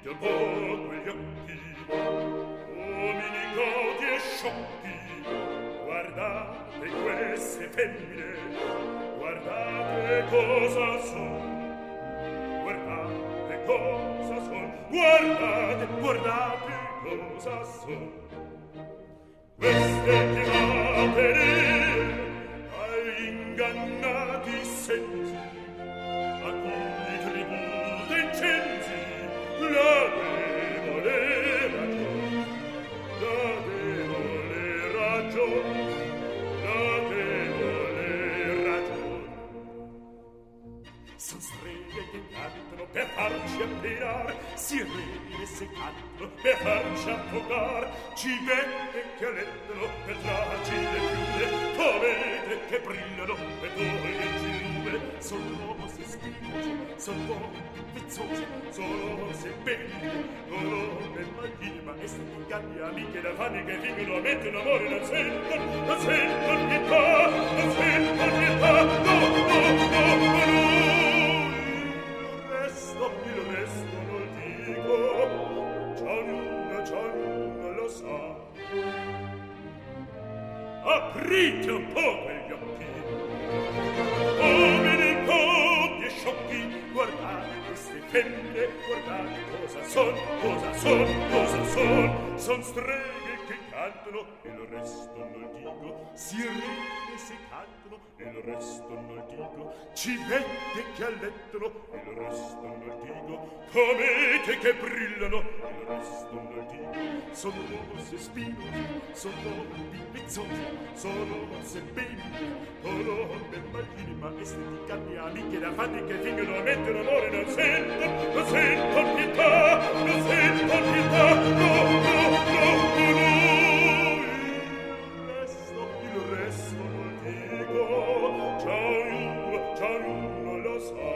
un po' quegli occhi, uomini godi e sciocchi, guardate queste femmine, guardate cosa son, guardate cosa son, guardate, guardate cosa son. Queste chiamate ai ingannati sensi, a cui tributo incensi, la debole ragion, la debole ragion, la debole ragion. Son streghe che cantano per farci appirar, sirene se cantano per farci affogar, civette che alettano per trarci le piume, comete che brillano per toglierci il lume. Son rose spinosi, son buoni, vizzose, son rose belle, colombe maghine, maestre di inganni, amiche da fanni che fingono a mettere amore, non senton pietà, non senton pietà, no, no, no, no, no. Il resto non dico, già ognuno lo sa. Aprite un po' quegli occhi, uomini godi e sciocchi, guardate queste femmine, guardate cosa son, cosa son, cosa son. Son streghe che cantano, e il resto non dico, sirene se cantano, e il resto non dico, civette che allettano, e il resto non dico, comete che brillano, e il resto non dico. Son rose spinose, son dolbi vizzose, son rose belle, colombe maghine, maestre di canni, amiche da fanni che fingono a mettere amore, non senton pietà, non senton pietà, no, no, no, no, no. Il resto non dico, già ognuno lo sa.